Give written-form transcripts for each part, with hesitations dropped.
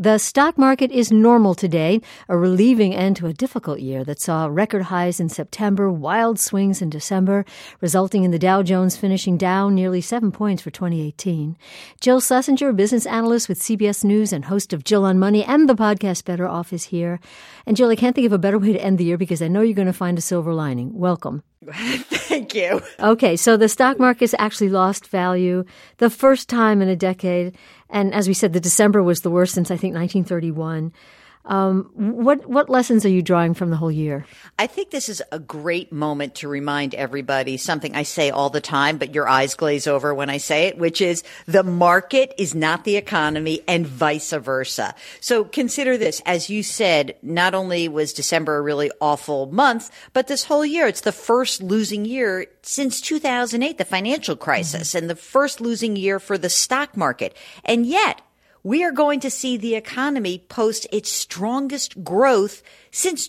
The stock market is normal today, a relieving end to a difficult year that saw record highs in September, wild swings in December, resulting in the Dow Jones finishing down nearly 7 points for 2018. Jill Schlesinger, business analyst with CBS News and host of Jill on Money and the podcast Better Off, is here. And Jill, I can't think of a better way to end the year because I know you're going to find a silver lining. Welcome. Thank you. Okay, so the stock market's actually lost value the first time in a decade. And as we said, the December was the worst since, I think, 1931. What lessons are you drawing from the whole year? I think this is a great moment to remind everybody something I say all the time, but your eyes glaze over when I say it, which is the market is not the economy and vice versa. So consider this. As you said, not only was December a really awful month, but this whole year, it's the first losing year since 2008, the financial crisis, and the first losing year for the stock market. And yet, we are going to see the economy post its strongest growth since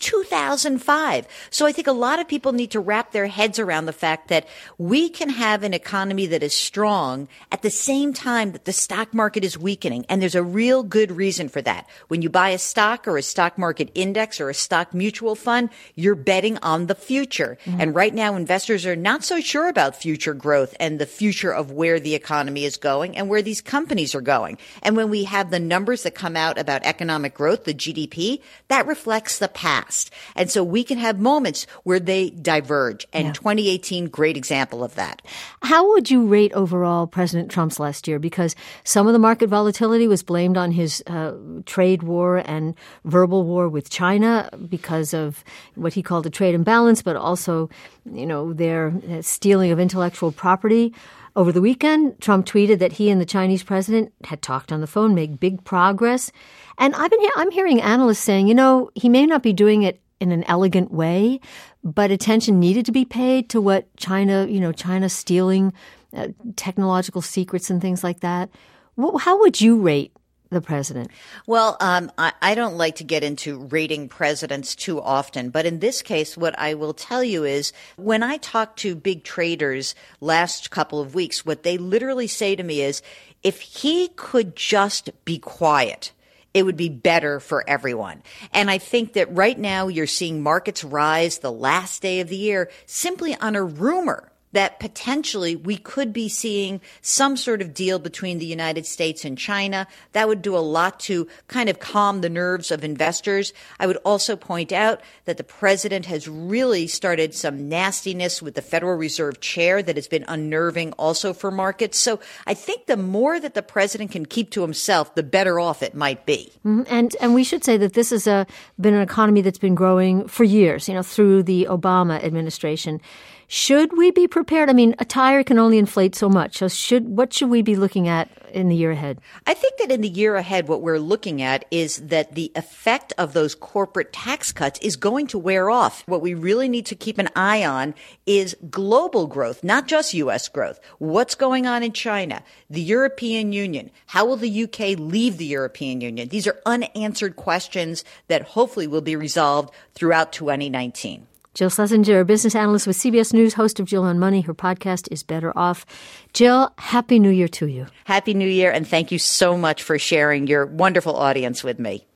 2005. So I think a lot of people need to wrap their heads around the fact that we can have an economy that is strong at the same time that the stock market is weakening. And there's a real good reason for that. When you buy a stock or a stock market index or a stock mutual fund, you're betting on the future. Mm-hmm. And right now, investors are not so sure about future growth and the future of where the economy is going and where these companies are going. And when we have the numbers that come out about economic growth, the GDP, that reflects the past. And so we can have moments where they diverge. And 2018, great example of that. How would you rate overall President Trump's last year? Because some of the market volatility was blamed on his trade war and verbal war with China because of what he called a trade imbalance, but also, their stealing of intellectual property. Over the weekend, Trump tweeted that he and the Chinese president had talked on the phone, made big progress. And I'm hearing analysts saying, he may not be doing it in an elegant way, but attention needed to be paid to what China stealing technological secrets and things like that. How would you rate the president? Well, I don't like to get into rating presidents too often, but in this case, what I will tell you is when I talk to big traders last couple of weeks, what they literally say to me is, if he could just be quiet, it would be better for everyone. And I think that right now you're seeing markets rise the last day of the year simply on a rumor that potentially we could be seeing some sort of deal between the United States and China. That would do a lot to kind of calm the nerves of investors. I would also point out that the president has really started some nastiness with the Federal Reserve chair that has been unnerving also for markets. So I think the more that the president can keep to himself, the better off it might be. Mm-hmm. And we should say that this has been an economy that's been growing for years, through the Obama administration. Should we be prepared? I mean, a tire can only inflate so much. So what should we be looking at in the year ahead? I think that in the year ahead, what we're looking at is that the effect of those corporate tax cuts is going to wear off. What we really need to keep an eye on is global growth, not just U.S. growth. What's going on in China, the European Union? How will the UK leave the European Union? These are unanswered questions that hopefully will be resolved throughout 2019. Jill Schlesinger, a business analyst with CBS News, host of Jill on Money. Her podcast is Better Off. Jill, Happy New Year to you. Happy New Year, and thank you so much for sharing your wonderful audience with me.